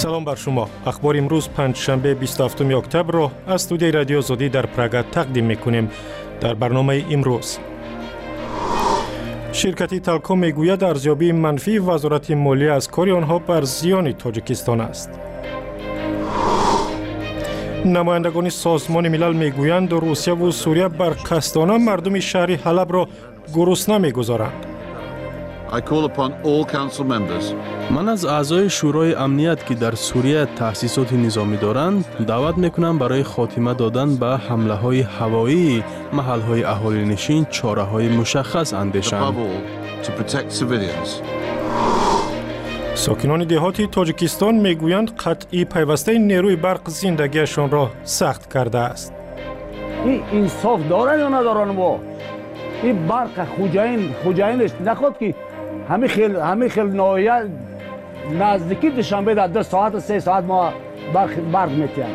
سلام بر شما. اخبار امروز پنجشنبه 27 اکتبر را از استودیوی رادیو آزادی در پراگ تقدیم می‌کنیم. در برنامه امروز شرکت تلکو میگوید ارزیابی منفی وزارت مالیه از کار آنها بر زیان تاجیکستان است. نمایندگان سازمان ملل میگویند روسیه و سوریه بر قصدانه مردم شهر حلب را گرسنه میگذارند. من از اعضای شورای امنیت که در سوریه تأسیسات نظامی دارند دعوت میکنم برای خاتمه دادن به حمله های هوایی محل های اهالی نشین چاره های مشخص اندیشند. ساکنان دهاتی تاجیکستان میگویند قطعی پیوسته نیروی برق زندگیشان را سخت کرده است. این انصاف دارن یا ندارن؟ ما این برق خوجاینش نخواد که همه خیل نایه نزدیکی دوشنبه در 2 ساعت و 3 ساعت ما برق میتیم.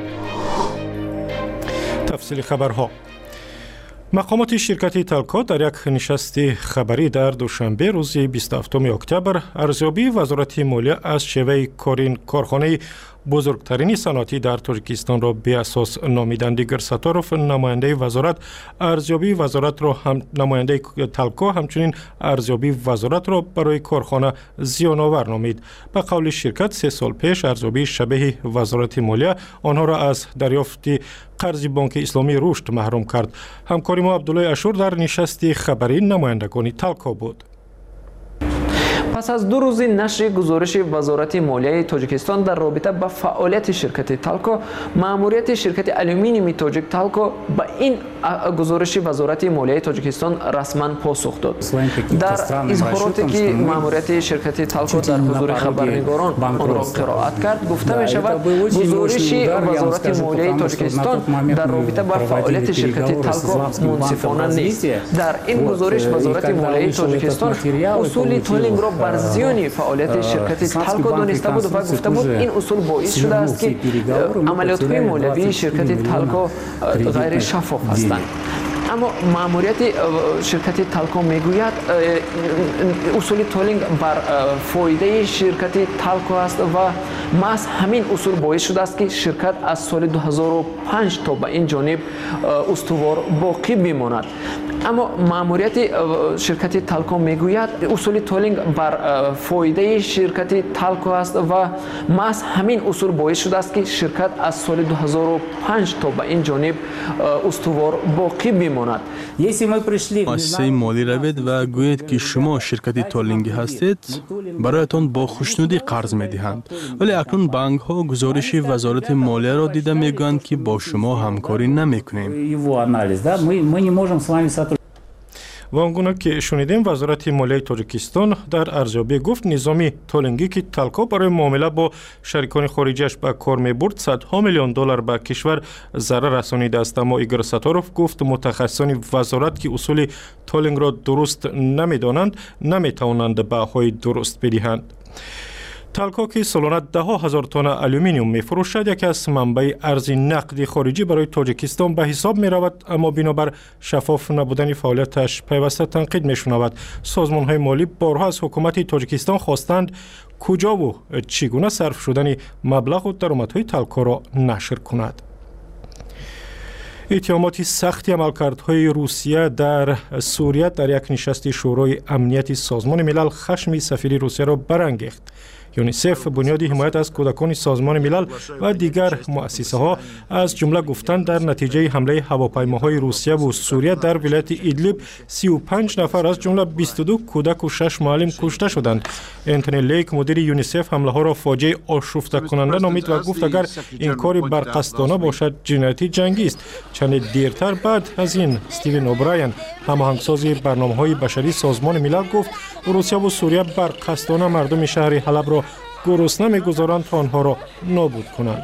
تفصیل خبرها. مقامات شرکت تلکو در یک نشست خبری در دوشنبه روز 27 اکتبر ارزیابی وزارت مالیه از شیوه کارخانه بزرگترین صنعتی در تاجیکستان را بی اساس نامیدند. دیگر ستاروف نماینده وزارت ارزیابی وزارت را نماینده تلکو همچنین ارزیابی وزارت را برای کارخانه زیان آور نامید. به قول شرکت 3 سال پیش ارزیابی شبیه وزارت مالیه آنها را از دریافت قرض بانک اسلامی رشد محروم کرد. همکار ما عبدالله اشور در نشست خبری نمایندگان تلکو بود. پس از 2 روز نشر گزارش وزارت مالیه تاجیکستان در رابطه با فعالیت شرکت تلکو، مأموریت شرکت آلومینیوم تاجیک تلکو به این گزارش وزارت مالیه تاجیکستان رسما پاسخ داد. در اظهاراتی که مأموریت شرکت تلکو در حضور خبرنگاران آن را قرائت کرد، گفته می شود گزارش وزارت مالیه تاجیکستان در رابطه با فعالیت شرکت تلکو منصفانه نیست. در این گزارش وزارت مالیه تاجیکستان اصول تولینگ را بر زیان فعالیت شرکت تلکو دانسته بود و گفته بود این اصول باعث شده است که عملیات‌های مالیوی شرکت تلکو غیر شفاف هستند. اما مأموریت شرکت تلکو میگوید اصول تولینگ بر فایده شرکت تلکو است و محض همین اصول باعث شده است که شرکت از سال 2005 تا به این جانب استوار باقی بماند. اما مأموریت شرکت تلکو میگوید اصول تولینگ بر فایده شرکت تلکو است و محض همین اصول باعث شده است که شرکت از سال 2005 تا به این جانب استوار باقی بماند. مؤسسه مالی روید و گویید که شما شرکت تولینگی هستید، برایتان با خوشنودی قرض میدهند، ولی اکنون بانک ها گزارش وزارت مالیه را دیده میگویند که با شما همکاری نمیکنیم. و آنگونه که شنیدیم وزارت مالیه تاجیکستان در ارزیابی گفت نظامی تولینگی که تلکو برای معامله با شریکان خارجیش به کار میبرد صدها میلیون دلار به کشور ضرر رسانیده است. اما ایگور ستاروف گفت متخصصان وزارت که اصول تولینگ را درست نمیدانند نمیتوانند بهای درست بدهند. تلکو که سالانه 10,000 تن آلومینیوم میفروشد یکی از منبع ارز نقدی خارجی برای تاجیکستان به حساب می رود، اما بنابر شفاف نبودن فعالیتش پیوسته تنقید می شنود. سازمان های مالی بارها از حکومت تاجیکستان خواستند کجا و چگونه صرف شدن مبلغ و درآمدهای تلکو را نشر کند. اتهامات سختی عملکردهای روسیه در سوریه در یک نشست شورای امنیت سازمان ملل خشم سفیر روسیه را برانگیخت. یونیسف، بنیاد حمایت از کودکان سازمان ملل و دیگر مؤسسه ها از جمله گفتند در نتیجه حمله هواپیماهای روسیه و سوریه در ولایت ایدلیب 35 نفر از جمله 22 کودک و 6 معلم کشته شدند. انتونی لیک مدیر یونیسف حمله ها را فاجعه آشفته کننده نامید و گفت اگر این کار برقصدانه باشد جنایتی جنگی است. چند دیرتر بعد از این استیون اوبراین هماهنگساز برنامه‌های بشری سازمان ملل گفت روسیه و سوریه برقصدانه مردم شهر حلب را گرسنه می‌گذارند تا آنها را نابود کنند.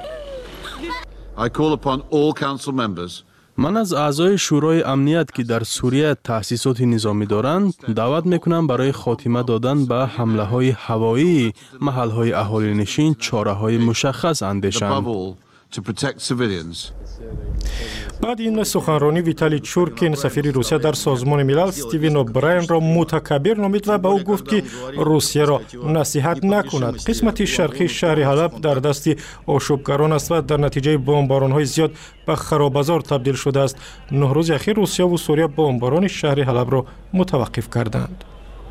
من از اعضای شورای امنیت که در سوریه تأسیسات نظامی دارند دعوت میکنم برای خاتمه دادن به حمله های هوایی محل های اهالی نشین چاره های مشخص اندیشند. بعد این سخنرانی ویتالی چورکین سفیر روسیه در سازمان ملل استیون اوبراین را متکبر نامید و به او گفت که روسیه را نصیحت نکند. قسمت شرقی شهر حلب در دست آشوبگران است و در نتیجه بمباران‌های زیاد به خرابازار تبدیل شده است. 9 روز اخیر روسیه و سوریه بمباران شهر حلب را متوقف کردند.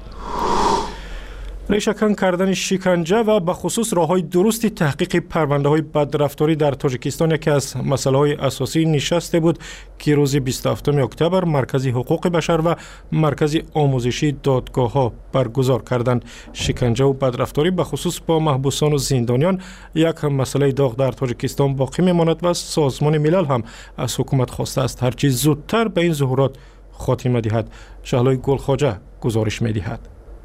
ریشه‌کن کردن شکنجه و به خصوص راه‌های درستی تحقیق پرونده‌های بدرفتاری در تاجیکستان یکی از مسائل اساسی نشست بود که روز 27 اکتبر مرکز حقوق بشر و مرکز آموزشی دادگاه‌ها برگزار کردند. شکنجه و بدرفتاری به خصوص با محبوسان و زندانیان یک مسئله داغ در تاجیکستان باقی می‌ماند و سازمان ملل هم از حکومت خواسته است هرچی زودتر به این ظهورات خاتمه دهد. شهلای گلخواجه گزارش می‌دهد.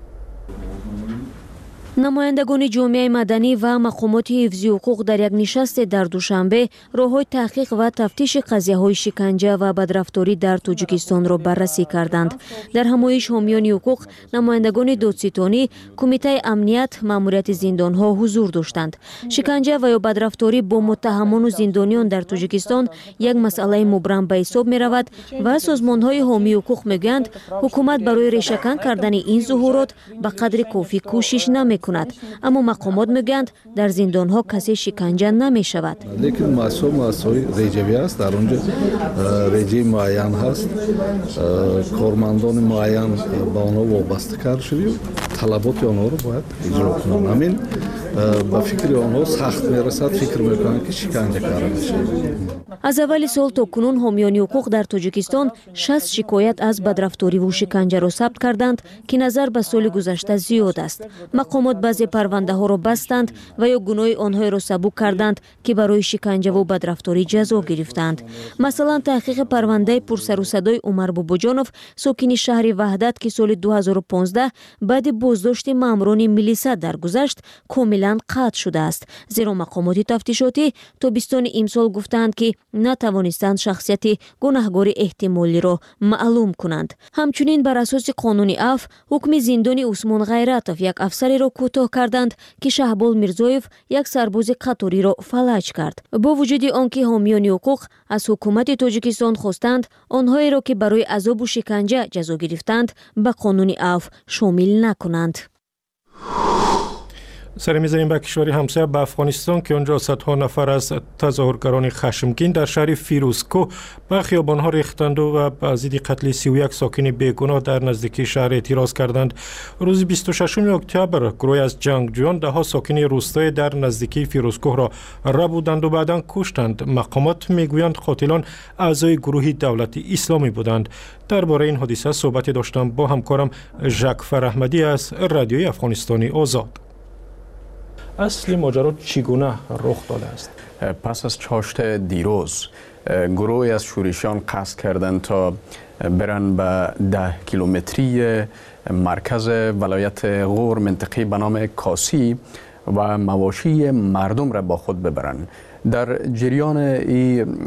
намояндагони ҷомеаи маданӣ ва мақомоти ҳифзи ҳуқуқ дар як нишасте дар душанбе роҳҳои таҳқиқ ва тафтиши қазияҳои шиканҷа ва бадрафторӣ дар тоҷикистонро баррасӣ карданд. дар ҳамоиш ҳомиёни ҳуқуқ, намояндагони додситонӣ, кумитаи амният, маъмурияти зиндонҳо ҳузур доштанд. шиканҷа ва ё бадрафторӣ бо муттаҳамону зиндониён дар тоҷикистон як масъалаи мубрам ба ҳисоб меравад ва созмонҳои ҳомии ҳуқуқ мегӯянд ҳукумат барои решакан кардани ин зуҳурот ба қадри кофӣ кӯшиш намекунад. اما مقامات میگویند در زندان ها کسی شکنجه نمی شود. لیکن مسائل رجوی است، در اونجا رجوی معین هست، کارمندان معین با آنها وابسته کرده شده، طلبات آنها رو باید اجرا کنند. همین با فکر آنها سخت میرسد، فکر میکنند که شکنجه کرده میشه. از اول سال تا کنون حامیان حقوق در تاجیکستان 60 شکایت از بدرفتاری و شکنجه را ثبت کردند که نظر به سال گذشته زیاد است. مقامات بعضی پرونده ها را بستند و یا گناه آنها را سبک کردند که برای شکنجه و بدرفتاری جزا گرفتند. مثلا تحقیق پرونده پرسر و صدای عمر باباجانوف ساکن شهر وحدت که سال 2015 بعد بازداشت ماموران ملیسا درگذشت کاملا قطع شده است، زیرا مقامات تفتیشاتی تابستان امسال گفتند که نتوانستند شخصیت گناهکار احتمالی را معلوم کنند. همچنین بر اساس قانون عفو حکم زندان عثمان غیرتوف یک افسری را کوتاه کردند که شهبال میرزایف یک سرباز قطاری را فلج کرد. با وجود آنکه حامیان حقوق از حکومت تاجیکستان خواستند آنهایی را که برای عذاب و شکنجه جزا گرفتند به قانون عفو شامل نکنند. سر می‌زنیم به کشور همسایه به افغانستان که آنجا صدها نفر از تظاهرگران خشمگین در شهر فیروزکوه به خیابان‌ها ریختند و به ضد قتل 31 ساکن بیگناه در نزدیکی شهر اعتراض کردند. روز 26 اکتبر گروهی از جنگجویان ده‌ها ساکن روستای در نزدیکی فیروزکوه را ربودند و بعداً کشتند. مقامات میگویند قاتلان اعضای گروه دولت اسلامی بودند. درباره این حادثه صحبت داشتم با همکارم ژاکفر احمدی از رادیوی افغانستانی آزاد. اصلی ماجرا چگونه رخ داده است؟ پس از چاشت دیروز گروهی از شورشیان قصد کردند تا برن به 10 کیلومتری مرکز ولایت غور منطقه به نام کاسی و مواشی مردم را با خود ببرند. در جریان این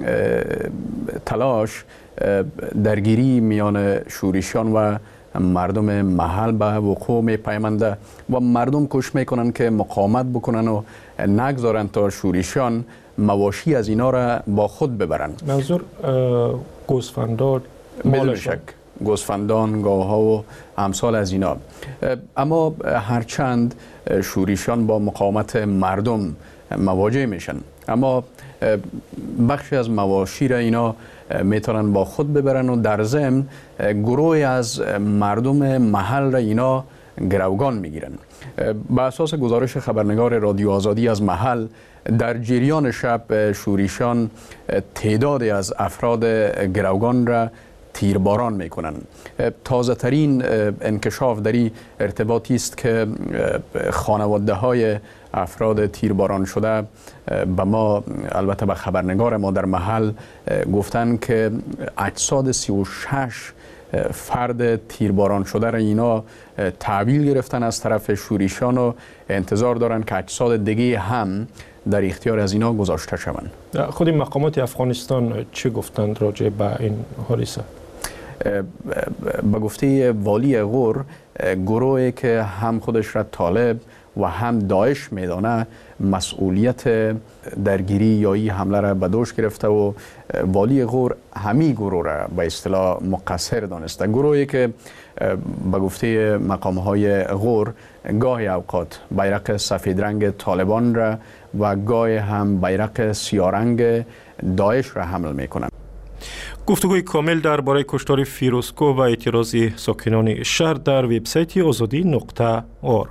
تلاش درگیری میان شورشیان و مردم محل به وقوع می پیمنده و مردم کوشش میکنن که مقاومت بکنن و نگذارن تا شورشیان مواشی از اینا را با خود ببرن. منظور گوسفندان، بدون شک گوسفندان، گاوها و امثال از اینا. اما هرچند شورشیان با مقاومت مردم مواجه میشن، اما بخشی از مواشی را اینا میتونن با خود ببرن و در ضمن گروهی از مردم محل را اینا گروگان میگیرن. به اساس گزارش خبرنگار رادیو آزادی از محل، در جریان شب شورشیان تعدادی از افراد گروگان را تیرباران میکنن. تازه ترین انکشاف در این ارتباطی است که خانواده های افراد تیرباران شده به ما، البته به خبرنگار ما در محل گفتن که اجساد 36 فرد تیرباران شده را اینا تحویل گرفتن از طرف شورشیان و انتظار دارن که اجساد دیگه هم در اختیار از اینا گذاشته شوند. خود مقامات افغانستان چه گفتند راجع به این حادثه؟ به گفته والی غور، گروهی که هم خودش را طالب و هم داعش میدانه مسئولیت درگیری یا این حمله را به دوش گرفته و والی غور همی گروه را به اصطلاح مقصر دانسته. گروهی که به گفته مقامهای غور گاهی اوقات بیرق سفید رنگ طالبان را و گاهی هم بیرق سیارنگ داعش را حمل میکنند. گفتگوی کامل درباره کشتار فیروزکو و اعتراض ساکنان شهر در وبسایت azadi.org.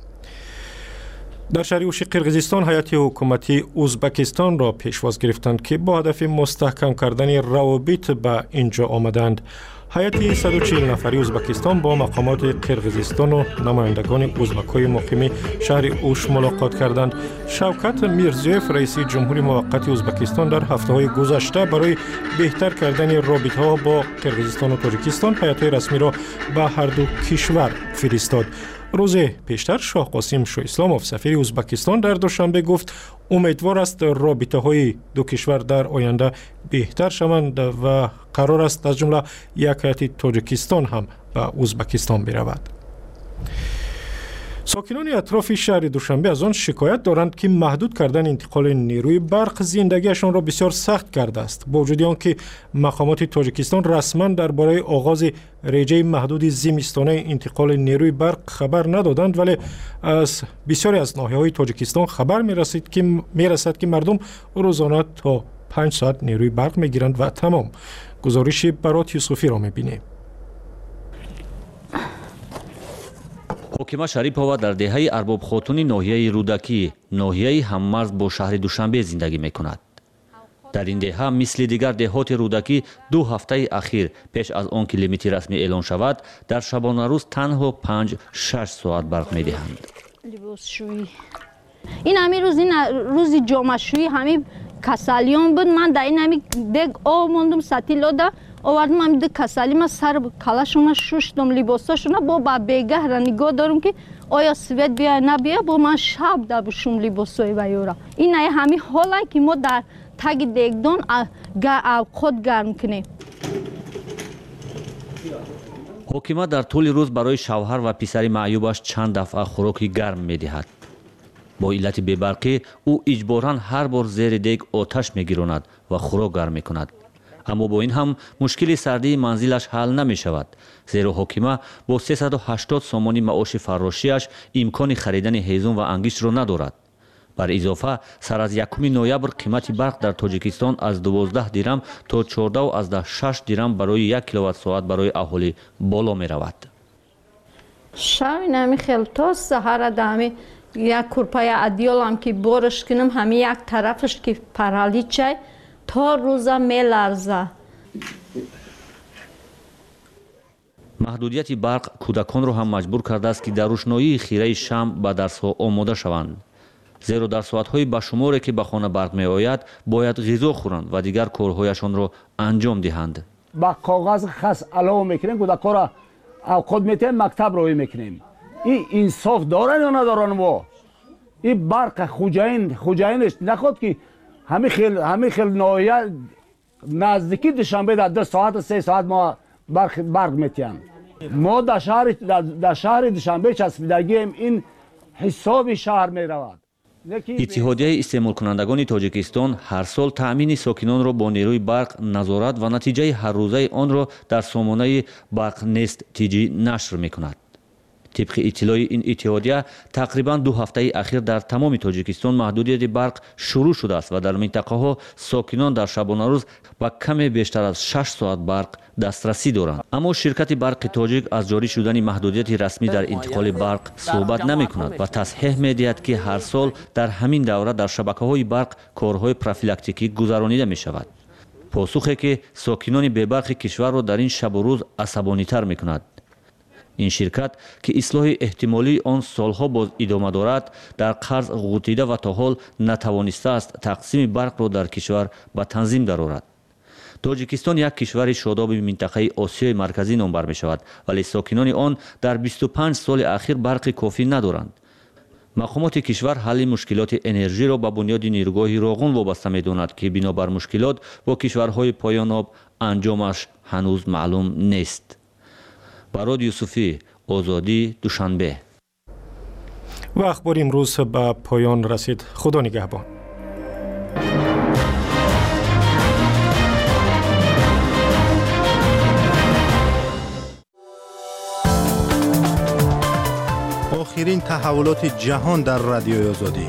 در شهر اوش قرقیزستان هیئت حکومتی ازبکستان را پیشواز گرفتند که با هدف مستحکم کردن روابط به اینجا آمدند. هیئت 140 نفری ازبکستان با مقامات قرقیزستان و نمایندگان ازبک‌های مقیم شهر اوش ملاقات کردند. شوکت میرزیوف رئیس جمهوری موقت ازبکستان در هفته‌های گذشته برای بهتر کردن رابطه‌ها با قرقیزستان و تاجیکستان هیئت‌های رسمی را به هر دو کشور فرستاد. روز پیشتر شاه قاسم شاه اسلاموف سفیر ازبکستان در دوشنبه گفت امیدوار است رابطه‌های دو کشور در آینده بهتر شوند و قرار است از جمله یک هیئت تاجیکستان هم به ازبکستان برود. ساکنان اطراف شهر دوشنبه از آن شکایت دارند که محدود کردن انتقال نیروی برق زندگیشان را بسیار سخت کرده است. با وجود آنکه مقامات تاجیکستان رسما درباره آغاز رژه محدود زمستانه انتقال نیروی برق خبر ندادند، ولی از بسیاری از ناحیه‌های تاجیکستان خبر می‌رسد که مردم روزانه تا 5 ساعت نیروی برق می‌گیرند و تمام. گزارش برات یوسفی را می‌بینیم. ҳокима шарипова дар деҳаи арбобхотуни ноҳияи рӯдакӣ, ноҳияи ҳаммарз бо шаҳри душанбе зиндагӣ мекунад. дар ин деҳа мисли дигар деҳоти рӯдакӣ 2 ҳафтаи ахир пеш аз он ки лимити расмӣ эълон шавад, дар шабонарӯз танҳо 5-6 соат барқ медиҳанд. ин ҳамин рӯз ин рӯзи ҷомашӯӣ ҳамин касалиён буд. ман дар ин ҳамин дег об мондум сатилода овардам ҳамин ду касалӣ. ман сар калашона шуштам, либосашона бо ба бегаҳра нигоҳ дорам ки оё свет биёя набиёя, бо ман шаб дабушум либосои ваёра. ин ай ҳамин ҳолае ки мо дар таги дегдон авқот гарм кунем. ҳокима дар тӯли рӯз барои шавҳар ва писари маъюбаш чанд дафъа хӯроки гарм медиҳад. бо иллати бебарқӣ ӯ иҷборан ҳар бор зери дег оташ мегиронад ва хӯрок гарм мекунад. аммо бо ин ҳам мушкили сардии манзилаш ҳал намешавад, зеро ҳокима бо 380 сомони маоши фаррошиаш имкони харидани ҳезум ва ангиштро надорад. бар изофа сар аз 1 ноябр қимати барқ дар тоҷикистон аз 12 дирам то 14.6 дирам барои 1 киловаттсоат барои аҳолӣ боло меравад. шави нами хелто саҳара дами як курпаи адиёлам ки борш кунам ҳами як тарафаш ки параличай то рӯза меларза. маҳдудияти барқ кӯдаконро ҳам маҷбур кардааст ки дар рӯшноии хираи шам ба дарсҳо омода шаванд. зеро дар соатҳои башуморе ки ба хона барқ меояд бояд ғизо хӯранд ва дигар корҳояшонро анҷом диҳанд. ба коғаз хас алова мекунем, кӯдаконро авқот метиҳем, мактаб роҳӣ мекунем. ин инсоф дорад ё надорад? мо ин барқ хуҷаинш наход ки ҳамин хел ноҳия наздики душанбе дар 2 соат 3 соат мо барқ метиҳем. мо дар шаҳри душанбе часпидагием, ин ҳисоби шаҳр меравад. иттиҳодияи истеъмолкунандагони тоҷикистон ҳар сол таъмини сокинонро бо нерӯи барқ назорат ва натиҷаи ҳаррӯзаи онро дар сомонаи барқнест тиҷӣ нашр мекунад. тибқи иттилои ин иттиҳодия тақрибан 2 ҳафтаи ахир дар тамоми тоҷикистон маҳдудияти барқ шурӯъ шудааст ва дар минтақаҳо сокинон дар шабонарӯз ба каме бештар аз 6 соат барқ дастрасӣ доранд. аммо ширкати барқи тоҷик аз ҷорӣ шудани маҳдудияти расмӣ дар интиқоли барқ суҳбат намекунад ва тасҳеҳ медиҳад ки ҳар сол дар ҳамин давра дар шабакаҳои барқ корҳои профилактикӣ гузаронида мешавад. посухе ки сокинони бебарқи кишварро дар ин шабу рӯз асабонитар мекунад. ин ширкат ки ислоҳи эҳтимолии он солҳо боз идома дорад, дар қарз ғутида ва то ҳол натавонистааст тақсими барқро дар кишвар ба танзим дарорад. тоҷикистон як кишвари шодоби минтақаи осиёи марказӣ номбар мешавад, вале сокинони он дар 25 соли ахир барқи кофӣ надоранд. мақомоти кишвар ҳалли мушкилоти энержиро ба бунёди нирӯгоҳи роғун вобаста медонад ки бинобар мушкилот бо кишварҳои поёноб انجامش هنوز معلوم نیست. براد یوسفی، آزادی، دوشنبه. و اخبار امروز به پایان رسید. خدا نگهبان. آخرین تحولات جهان در رادیوی آزادی.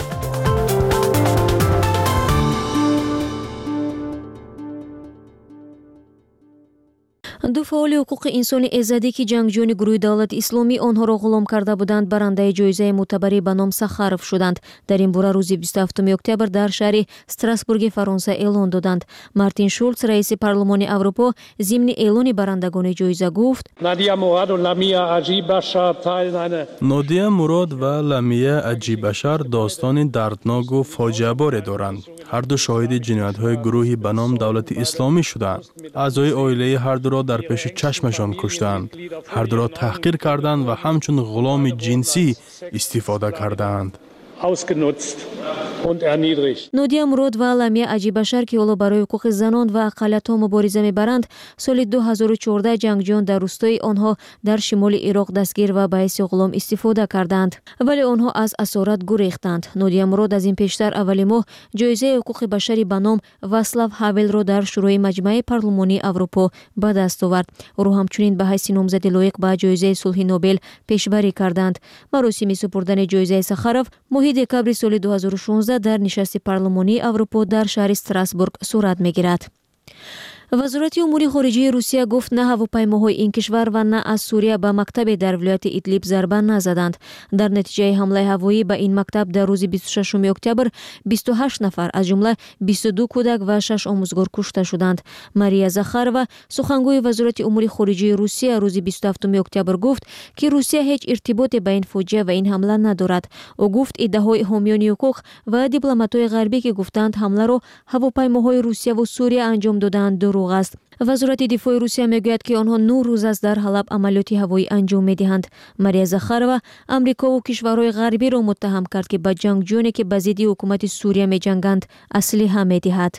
ду фаъоли ҳуқуқи инсони эзадӣ ки ҷангҷӯёни гурӯҳи давлати исломӣ онҳоро ғулом карда буданд барандаи ҷоизаи мӯътабарӣ ба ном Сахаров шуданд. дар ин бора рӯзи 27 октябр дар шаҳри Страсбурги Фаронса эълон доданд. Мартин Шулц, раиси парлумони Аврупо, зимни эълони барандагони ҷоиза гуфт: нодия мурод ва ламия аҷибашар достони дардноку фоҷиаборе доранд. ҳарду шоҳиди ҷиноятҳои гурӯҳи ба ном давлати исломӣ шуданд. аъзои оилаи ҳардуро дар пеши чашмашон куштанд. ҳардуро таҳқир карданд ва ҳамчун ғуломи ҷинсӣ истифода карданд. нодия мурод ва ламия аҷибашар ки ҳоло барои ҳуқуқи занон ва ақалиятҳо мубориза мебаранд, соли 2014 ҷангҷӯён дар рӯстои онҳо дар шимоли Ироқ дастгир ва ба ҳайси ғулом истифода карданд, вале онҳо аз асорат гурехтанд. нодия мурод аз ин пештар аввали моҳ ҷоизаи ҳуқуқи башари ба ном Васлав Ҳавелро дар шӯрои маҷмӯаи парлумонии Аврупо ба даст овард. ӯро ҳамчунин ба ҳайси номзади лоиқ ба ҷоизаи сулҳи Нобел пешбарӣ карданд. маросими супурдани ҷоизаи Сахаров моҳи декабри соли 2016 дар нишасти парлумонии Аврупо дар шаҳри Страсбург сурат мегирад. вазорати умури хориҷии Русия гуфт на ҳавопаймоҳои ин кишвар ва на аз Сурия ба мактабе дар вилояти Идлиб зарба назаданд. дар натиҷаи ҳамлаи ҳавоӣ ба ин мактаб дар рӯзи 26 октябр 28 нафар аз ҷумла 22 кӯдак ва 6 омӯзгор кушта шуданд. Мария Захарова, сухангӯи вазорати умури хориҷии Русия, рӯзи 27 октябр гуфт ки Русия ҳеҷ иртиботе ба ин фоҷиа ва ин ҳамла надорад. ӯ гуфт иддаҳои ҳомиёни ҳуқуқ ва дипломатҳои ғарбӣ ки гуфтанд ҳамларо ҳавопаймоҳои Русияву Сурия анҷом доданд дуруғ аст. вазорати дифои Русия мегӯяд ки онҳо 9 рӯз аст дар Ҳалаб амалиёти ҳавоӣ анҷом медиҳанд. Мария Захарова амрикову кишварҳои ғарбиро муттаҳам кард ки ба ҷангҷӯёне ки ба зидди ҳукумати Сурия меҷанганд аслиҳа медиҳад.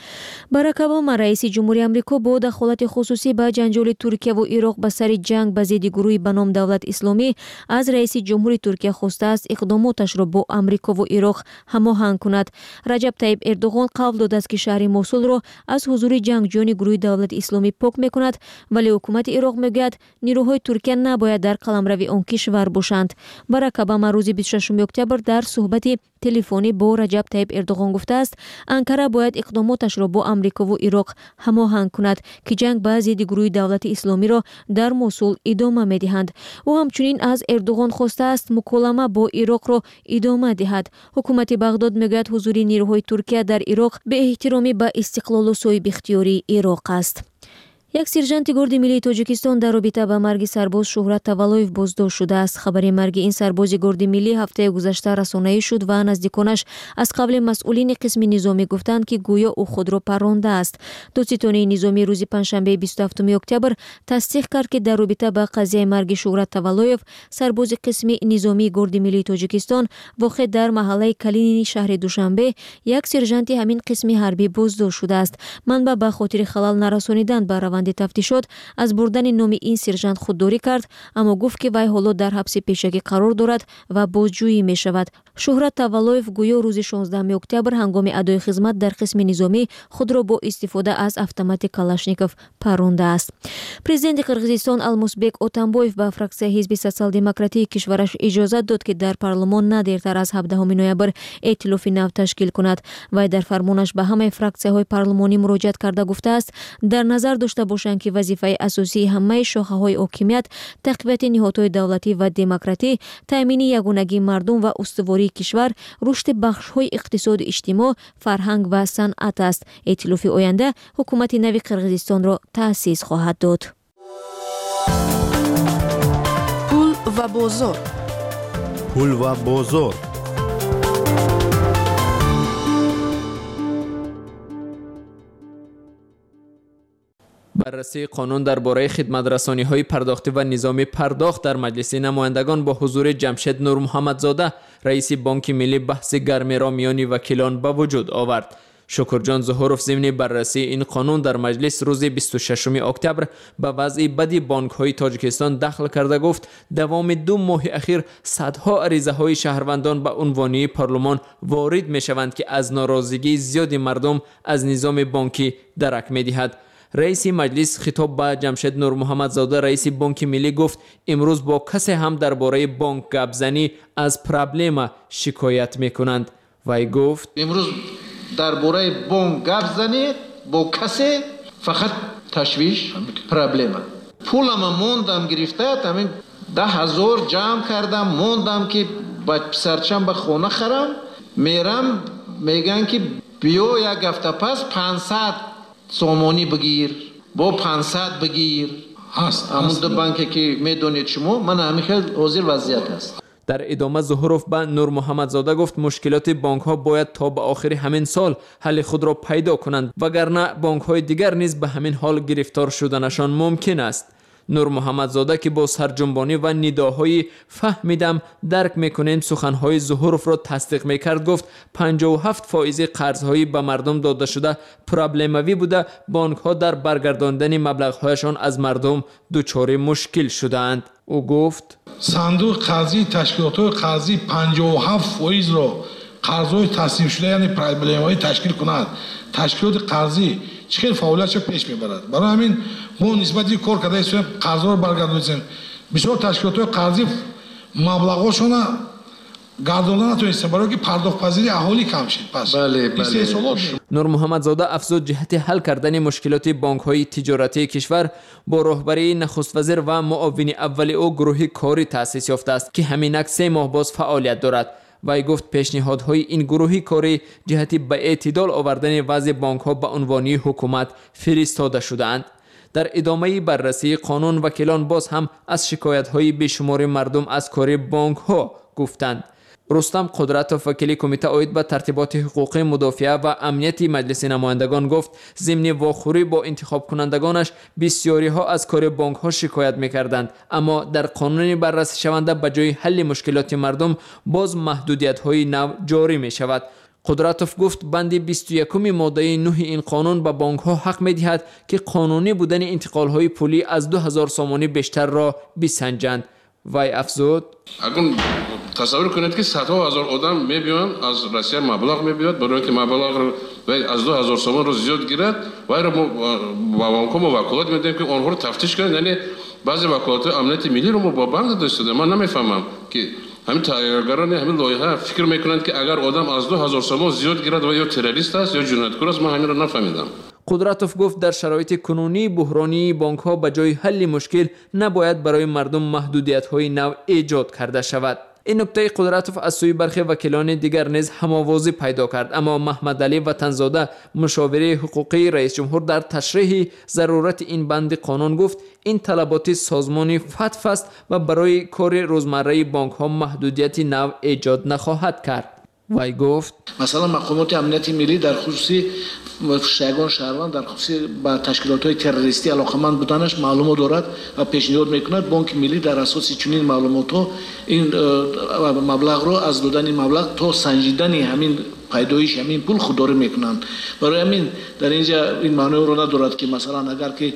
Барак Обама, раиси ҷумҳурии Амрико, бо дахолати хусусӣ ба ҷанҷоли Туркияву Ироқ ба сари ҷанг ба зидди гурӯҳи ба ном Давлат Исломӣ аз раиси ҷумҳури Туркия хостааст иқдомоташро бо Амрикову Ироқ ҳамоҳанг кунад. Раҷаб Таyyib Эрдоғон қавл додааст ки шаҳри Мосулро аз ҳузури ҷангҷӯёни гурӯҳи Давлати Исломӣ пок мекунад, вале ҳукумати Ироқ мегӯяд нирӯҳои Туркия набояд дар қаламрави он кишвар бошанд. Барак Обама рӯзи 26 октябр дар суҳбати телефонӣ бо Раҷаб Таyyib Эрдоғон гуфтааст, Анкара бояд иқдомоташро бо Амрикову Ироқ ҳамоҳанг кунад ки ҷанг ба зидди гурӯҳи Давлати Исломиро дар Мосул идома медиҳанд. ӯ ҳамчунин аз Эрдоғон хостааст муколама бо Ироқро идома диҳад. ҳукумати Бағдод мегӯяд ҳузури нирӯҳои Туркия дар Ироқ беэҳтиромӣ ба истиқлолу соҳибихтиёрии Ироқ аст. як сержанти гурди миллии Тоҷикистон дар робита ба марги сарбоз Шуҳрат Таваллоев боздошт шудааст. хабари марги ин сарбози гурди миллӣ ҳафтаи гузашта расонаӣ шуд ва наздиконаш аз қабли масъулини қисми низомӣ гуфтанд ки гӯё ӯ худро паррондааст. додситонаи низомӣ рӯзи панҷшанбе 27 октябр тасдиқ кард ки дар робита ба қазияи марги Шуҳрат Таваллоев сарбози қисми низомии гурди миллии Тоҷикистон воқеъ дар маҳаллаи Калинини шаҳри Душанбе як сержанти ҳамин қисми ҳарбӣ боздошт шудааст. манбаъ ба хотири халал нарасонидан ба раванди тафтишот аз бурдани номи ин сержант худдорӣ кард, аммо гуфт ки вай ҳоло дар ҳабси пешагӣ қарор дорад ва бозҷӯӣ мешавад. Шуҳрат Таваллоев гӯё рӯзи 16 октябр ҳангоми адои хизмат дар қисми низомӣ худро бо истифода аз автомати Калашников паррондааст. президенти Қирғизистон Алмусбек Отамбоев ба фраксияи ҳизби социал-демократии кишвараш иҷозат дод ки дар парлумон на дертар аз 17 ноябр эътилофи нав ташкил кунад. вай дар фармонаш ба ҳамаи фраксияҳои парлумонӣ муроҷиат карда гуфтааст, дар назар дошта бошанд ки вазифаи асосии ҳамаи шохаҳои ҳокимият тақвияти ниҳодҳои давлатӣ ва демократӣ, таъмини ягонагии мардум ва устувории кишвар, рушди бахшҳои иқтисоду иҷтимоъ, фарҳанг ва санъат аст. эътилофи оянда ҳукумати нави Қирғизистонро таъсис хоҳад дод. пул ва бозор. пул ва бозор. بررسی قانون درباره خدمترسانی‌های پرداختی و نظام پرداخت در مجلس نمایندگان با حضور جمشید نور محمدزاده رئیس بانک ملی بحث گرمی را میان وکیلان به وجود آورد. شکرجان ظهوروف ضمن بررسی این قانون در مجلس روز 26 اکتبر به وضع بدی بانک‌های تاجیکستان دخل کرده گفت دوام 2 ماه اخیر صدها عریضه‌های شهروندان به عنوانی پارلمان وارد می‌شوند که از ناراضگی زیاد مردم از نظام بانکی درک می‌دهد. رئیس مجلس خطاب به جمشید نور محمد زاده رئیس بانک ملی گفت امروز با کسی هم درباره بانک گپ زنی از پرابلم شکایت می‌کنند. وی گفت امروز درباره بانک گپ زنید با کسی فقط تشویش پرابلم. پولم موندم گرفته همین 10,000 جمع کردم موندم که با پسرچم به خونه خرم میرم میگن که بیا یک هفته پس 500 سومانی بگیر با 500 بگیر هست همون دو بانکی که میدونید شما من همین خیلی حاضر وضعیت هست. در ادامه ظهوروف به نور محمد زاده گفت مشکلات بانک ها باید تا به آخر همین سال حل خود را پیدا کنند وگرنه بانک های دیگر نیز به همین حال گرفتار شدنشان ممکن است. نور محمد زاده که با سرجنبانی و نداهای فهمیدم درک میکنیم سخنهای ظهوروف را تصدیق میکرد گفت 57% قرضهایی به مردم داده شده پرابلموی بوده بانک ها در برگرداندن مبلغهایشان از مردم دچار مشکل شدند. او گفت صندوق قرضی تشکیلات قرضی 57% را قرضهای تصرف شده یعنی پرابلم‌های تشکیل کند. تشکیلات قرضی چه فعالیتش پیش میبرد. برای همین ما نسبت کار کرده ایم قرض را برگردانیم. بسیار تشکیلات قرضی مبلغاشون گرداندن نتونسته برای که پرداخت پذیری اهالی کم شد. پس نور محمد زاده افزود جهت حل کردن مشکلات بانک های تجارتی کشور با راهبری نخست وزیر و معاون اول او گروه کاری تأسیس یافته است که همینک 3 ماه باز فعالیت دارد. وی گفت پیشنهادهای این گروه کاری جهت به اعتدال آوردن وضع بانک ها به عنوان حکومت فرستاده شدند. در ادامه بررسی قانون وکیلان باز هم از شکایت های بیشمار مردم از کار بانک ها گفتند. رستم قدرتوف وکیل کمیته عاید به ترتیبات حقوقی مدافعه و امنیتی مجلس نمایندگان گفت ضمن واخوری با انتخاب کنندگانش بسیاری ها از کار بانک ها شکایت می‌کردند اما در قانون بررسی شونده به جای حل مشکلات مردم باز محدودیت های نو جاری می شود. قدرتوف گفت بند 21 ماده 9 این قانون به بانک ها حق می دهد که قانونی بودن انتقال های پولی از 2000 سومانی بیشتر را بسنجند. وی افزود اگر تصور کنید که صدها هزار آدم میبیان از روسیه مبلغ میبیاد برای اینکه مبلغ رو از 2000 سومن رو زیاد گیرد و را با بانک ها وکالت میدیم که آنها رو تفتیش کنند. یعنی بعضی وکالت امنیت ملی رو ما با بانک داشته من نمیفهمم که همین تحقیقگران همین لایحه فکر میکنند که اگر آدم از 2000 سومن زیاد گیرد و یا تروریست است یا جنایتکار است. من همین رو نفهمیدم. قدرتوف گفت در شرایط کنونی بحرانی بانک ها به جای حل مشکل نباید برای مردم محدودیت های نو ایجاد کرده شود. این نکته قدرتوف از سوی برخی وکیلان دیگر نیز هماوازی پیدا کرد اما محمد علی وطنزاده مشاور حقوقی رئیس جمهور در تشریح ضرورت این بند قانون گفت این طلبات سازمانی فتف است و برای کار روزمره بانک ها محدودیت نو ایجاد نخواهد کرد. وی گفت مثلا مقامات امنیت ملی در خصوص شایگان شهروند در خصوص با تشکیلات های تروریستی علاقمند بودنش معلومات دارد و پیشنهاد میکند بانک ملی در اساس چنین معلومات ها این مبلغ رو از دادن این مبلغ تا سنجیدن همین پیدایش همین پول خودداری میکنند. برای همین در اینجا این معنی رو ندارد که مثلا اگر که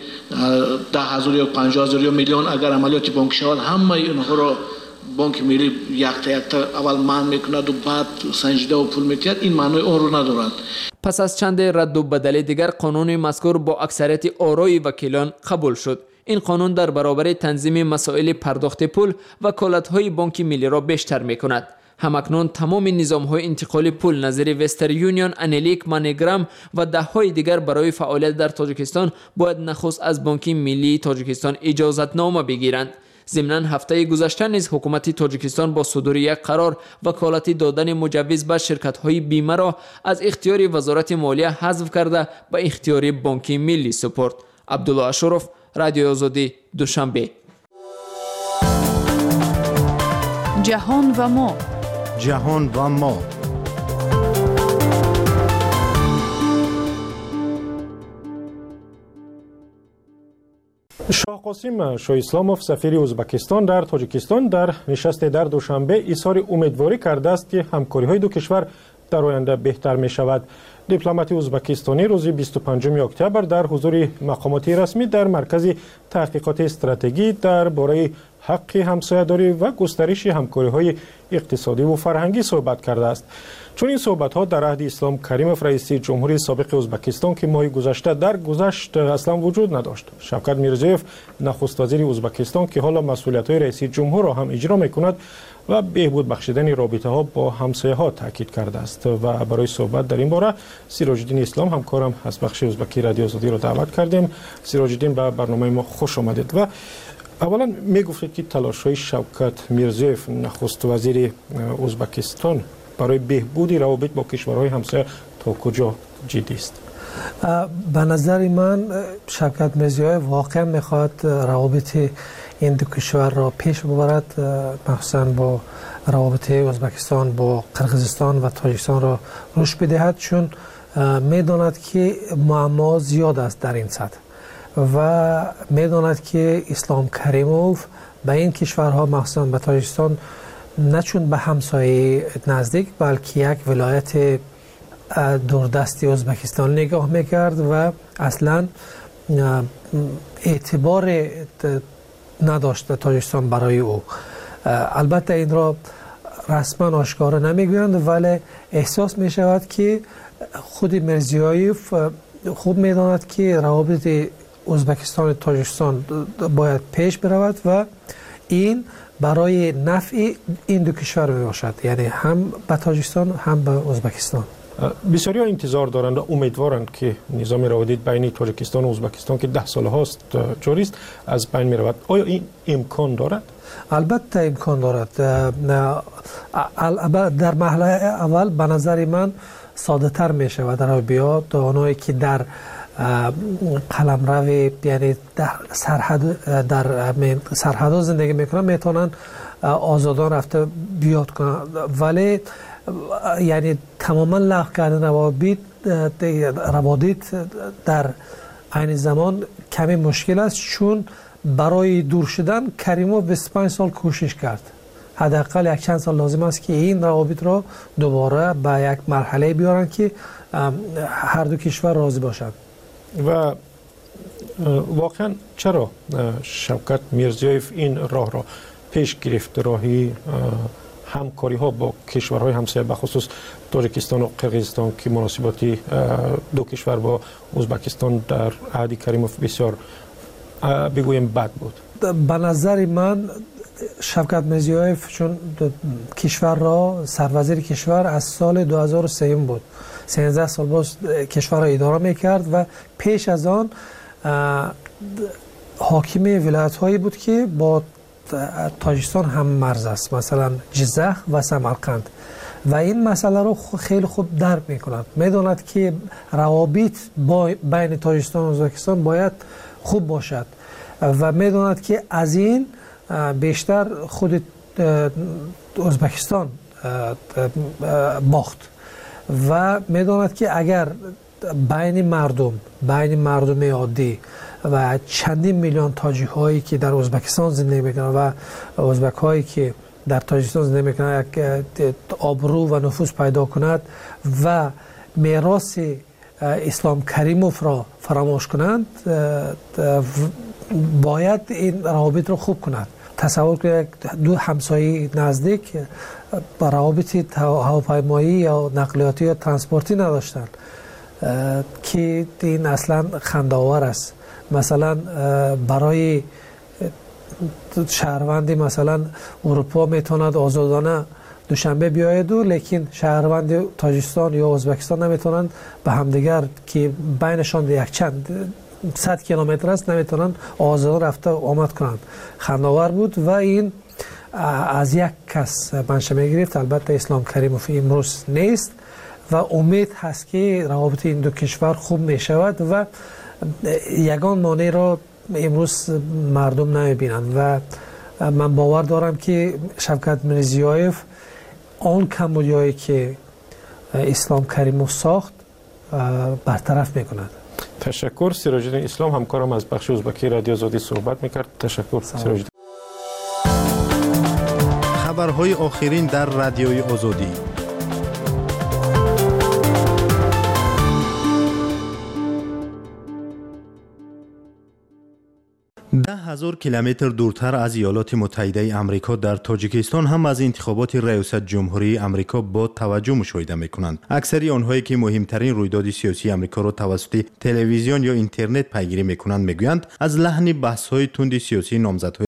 10,000 یا 50,000 یا میلیون اگر عملیات بانک شود همه اینها رو بانک ملی یک تا اول من میکند و بعد سنجیده و پول میتید این معنی اون رو ندارد. پس از چند رد و بدل دیگر قانون مذکور با اکثریت آرای وکیلان قبول شد. این قانون در برابر تنظیم مسائل پرداخت پول وکالت‌های بانک ملی را بیشتر میکند. همکنون تمام نظام‌های انتقال پول نظیر وستر یونیون، انلیک، مانیگرام و ده‌های دیگر برای فعالیت در تاجیکستان باید نخست از بانک ملی تاجیکستان اجازتنامه بگیرند. ضمناً هفته گذشته نیز حکومت تاجیکستان با صدور یک قرار وکالت دادن مجوز به شرکت‌های بیمه را از اختیار وزارت مالیه حذف کرده به اختیار بانک ملی سپرد. عبدالله اشرف، رادیو آزادی، دوشنبه. جهان و ما. جهان و ما. شاه قاسم شاه اسلاموف سفیر ازبکستان در تاجیکستان در نشست در دوشنبه اظهار امیدواری کرده است که همکاری‌های دو کشور در آینده بهتر می شود. دیپلمات ازبکستانی روز 25 اکتبر در حضور مقامات رسمی در مرکز تحقیقات استراتژی درباره حق همسایه‌داری و گسترش همکاری‌های اقتصادی و فرهنگی صحبت کرده است. چون این صحبت‌ها در عهد اسلام کریموف رئیس جمهوری سابق ازبکستان که ماه گذشته درگذشت اصلا وجود نداشت. شوکت میرزیوف نخست وزیر ازبکستان که حالا مسئولیت‌های رئیس جمهور را هم اجرا می‌کند و بهبود بخشیدن رابطه‌ها با همسایه‌ها تاکید کرده است و برای صحبت در این باره سیراج الدین اسلام همکارم از بخش ازبکی رادیو آزادی را دعوت کردیم. سیراج الدین به برنامه ما خوش آمدید. و اولا میگفتید که تلاش‌های شوکت میرزیوف نخست وزیر ازبکستان برای بهبود روابط با کشورهای همسایه تا کجا جدی است؟ به نظر من شوکت میرزیوف واقعا میخواد روابط این دو کشور را پیش ببرد، مخصوصا با روابط ازبکستان با قرقیزستان و تاجیکستان را رشد بدهد، چون میداند که معما زیاد است در این سطح و میداند که اسلام کریموف به این کشورها مخصوصا به تاجیکستان نه چون به همسایه نزدیک بلکه یک ولایت دوردستی ازبکستان نگاه میکرد و اصلا اعتبار نداشت تاجیکستان برای او. البته این را رسما آشکار نمیگویند، ولی احساس می شود که خود میرزیوف خوب میداند که روابط ازبکستان و تاجیکستان باید پیش برود و این برای نفع این دو کشور می باشد، یعنی هم به تاجیکستان هم به ازبکستان. بسیاری انتظار دارند و امیدوارند که نظام روابط بین تاجیکستان و ازبکستان که 10 سال هاست جاری است از بین می رود. آیا این امکان دارد؟ البته امکان دارد. در مرحله اول به نظر من ساده تر می شود در بیاد تا آنهایی که در قلمرو یعنی در سرحد زندگی میکنن میتونن آزادان رفته بیاد کنن، ولی یعنی تماما لغو کردن روابط در عین زمان کمی مشکل است، چون برای دور شدن کریموف 25 سال کوشش کرد. حداقل یک چند سال لازم است که این روابط را دوباره به یک مرحله بیارن که هر دو کشور راضی باشند. و واقعا چرا شوکت میرزیوف این راه را پیش گرفت، راهی همکاری ها با کشورهای همسایه بخصوص تاجیکستان و قرقیزستان که مناسباتی دو کشور با ازبکستان در عهد کریموف بسیار بگویم بد بود؟ به نظر من شوکت میرزیوف چون کشور را سروزیر کشور از سال 2003 بود، 13 سال باز کشور را اداره میکرد و پیش از آن حاکم ولایت هایی بود که با تاجیکستان هم مرز است، مثلا جزخ و سمرقند، و این مسئله رو خیلی خوب درک میکند. میداند که روابط بین تاجیکستان و ازبکستان باید خوب باشد و میداند که از این بیشتر خود ازبکستان باخت و میداند که اگر بین مردم عادی و چندین میلیون تاجیک هایی که در ازبکستان زندگی میکنند و ازبک هایی که در تاجیکستان زندگی میکنند یک آبرو و نفوذ پیدا کند و میراث اسلام کریموف را فراموش کنند، باید این روابط را خوب کند. تصور کنید دو همسایه نزدیک با روابط هواپیمایی یا نقلیاتی یا ترانسپورتی نداشتند که این اصلا خنده‌آور است. مثلا برای شهروندی مثلا اروپا میتواند آزادانه دوشنبه بیاید و لیکن شهروند تاجیکستان یا ازبکستان نمیتونند به همدیگر که بینشان یک چند 100 کیلومتر است نمیتونند آزادانه رفته آمد کنند. خنده‌آور بود و این از یک کس منشأ میگرفت. البته اسلام کریموف امروز نیست و امید هست که روابط این دو کشور خوب می شود و یگان مانع را امروز مردم نمیبینند و من باور دارم که شوکت میرزیوف آن کمبودی‌هایی که اسلام کریموف ساخت برطرف میکند. تشکر. سیراج الدین اسلام همکارم از بخش ازبکی رادیو آزادی صحبت میکرد. تشکر سیراج الدین. خبرهای آخرین در رادیوی آزادی. 10,000 کیلومتر دورتر از ایالات متحده آمریکا در تاجیکستان هم از انتخابات ریاست جمهوری آمریکا با توجه مشاهده می‌کنند. اکثر آنهایی که مهمترین رویداد سیاسی آمریکا را توسط تلویزیون یا اینترنت پیگیری می‌کنند می‌گویند از لحن بحث‌های تند سیاسی نامزدهای